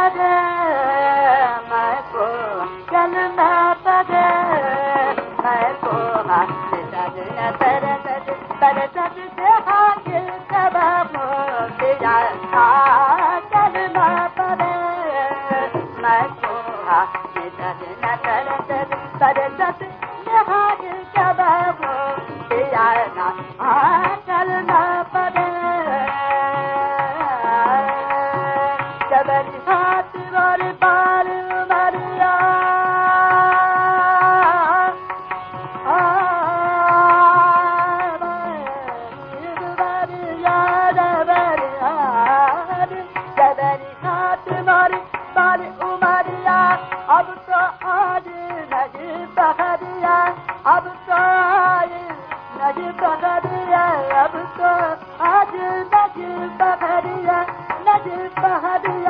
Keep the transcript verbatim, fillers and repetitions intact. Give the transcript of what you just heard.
पदे मैं को कलमा पदे मैं को हाथ सजना तेरे सज तेरे सज से हाथ कब मोतिया कलमा पदे मैं को हाथ सजना तेरे सज तेरे सज से हाथ कब मोतिया कलमा पदे जबरी हाथ वाले बाल मरिया जबरी हाथ मारे बाल उमरिया अब तो आज नहीं बहरिया अब तो आज नहीं बहरिया अब तो आज नहीं बहरिया नहीं बहरिया